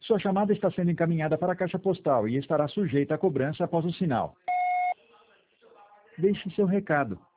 Sua chamada está sendo encaminhada para a caixa postal e estará sujeita a cobrança após o sinal. Deixe seu recado.